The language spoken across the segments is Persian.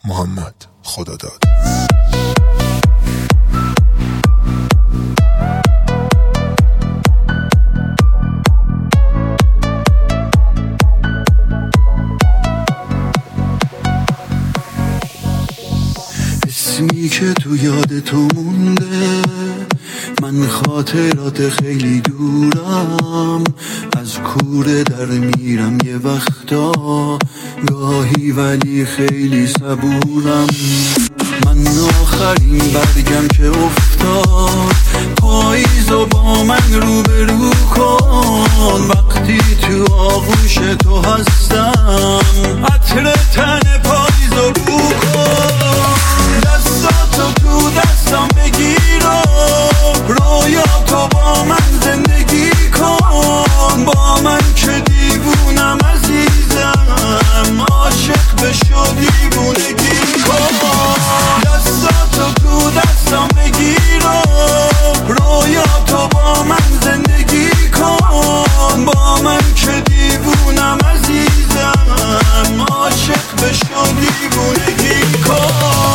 محمد خداداد. اسمی که تو یاد تو مونده، من خاطرات خیلی دورم، از کوره در میرم یه وقتا گاهی ولی خیلی صبورم. من آخرین برگم که افتاد، پاییزو با من روبرو کن. وقتی تو آغوش تو هستم، عطر تن پاییزو بو کن. دستاتو تو دستم بگیر و رویاتو با من زندگی کن. با من که دیوونم عزیزم، عاشق بشو دیوونگی کن. دستاتو تو دستم بگیر و رویاتو با من زندگی کن. با من که دیوونم عزیزم، عاشق بشو دیوونگی کن.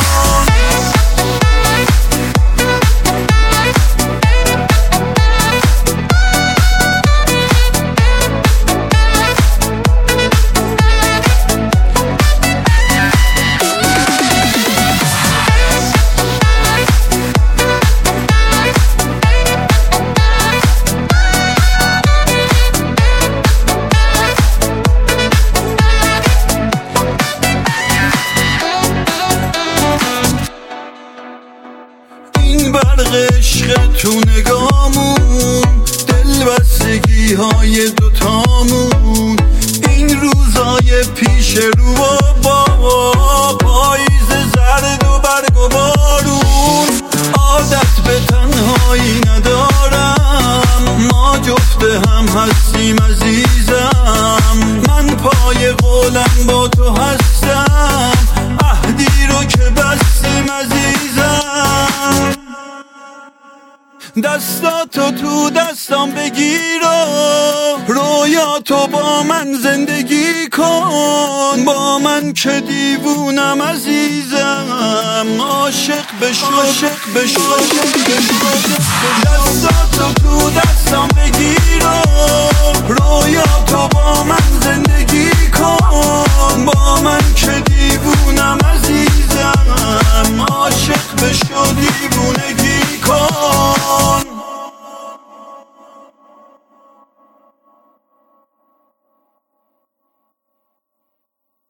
برق عشق تو نگامون، دلبستگی های دوتامون، این روزای پیش رو با پاییز زرد و برگ و بارون. عادت به تنهایی ندارم، ما جفت هم هستیم عزیزم. من پای قولم با تو هستم، عهدی رو که بستیم عزیزم. دستاتو تو دستم بگیر و رویاتو با من زندگی کن. با من که دیوونم عزیزم، عاشق بشو دستاتو تو دستم بگیر و رویاتو با من زندگی کن. با